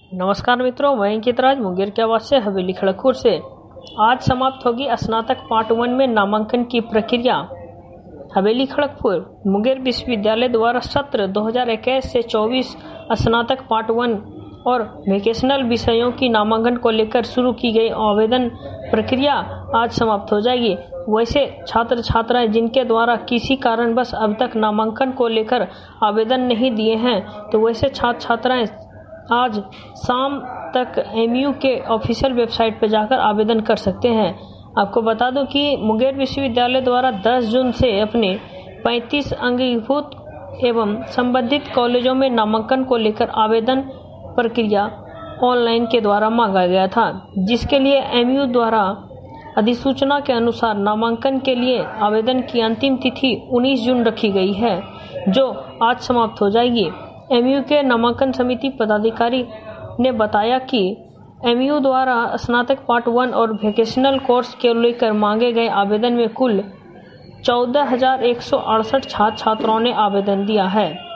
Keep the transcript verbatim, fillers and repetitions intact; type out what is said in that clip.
नमस्कार मित्रों, मैं अंकित राज मुंगेर के आवास से हवेली खड़गपुर से। आज समाप्त होगी स्नातक पार्ट वन में नामांकन की प्रक्रिया। हवेली खड़गपुर मुंगेर विश्वविद्यालय द्वारा सत्र दो हज़ार इक्कीस से चौबीस स्नातक पार्ट वन और वोकेशनल विषयों की नामांकन को लेकर शुरू की गई आवेदन प्रक्रिया आज समाप्त हो जाएगी। वैसे छात्र छात्राएं जिनके द्वारा किसी कारणवश अब तक नामांकन को लेकर आवेदन नहीं दिए हैं, तो वैसे छात्र छात्राएं आज शाम तक एमयू के ऑफिशियल वेबसाइट पर जाकर आवेदन कर सकते हैं। आपको बता दूं कि मुंगेर विश्वविद्यालय द्वारा दस जून से अपने पैंतीस अंगीभूत एवं संबंधित कॉलेजों में नामांकन को लेकर आवेदन प्रक्रिया ऑनलाइन के द्वारा मांगा गया था, जिसके लिए एमयू द्वारा अधिसूचना के अनुसार नामांकन के लिए आवेदन की अंतिम तिथि उन्नीस जून रखी गई है, जो आज समाप्त हो जाएगी। एमयू के नामांकन समिति पदाधिकारी ने बताया कि एमयू द्वारा स्नातक पार्ट वन और वोकेशनल कोर्स के लेकर मांगे गए आवेदन में कुल चौदह हजार एक सौ अड़सठ छात्र छात्राओं ने आवेदन दिया है।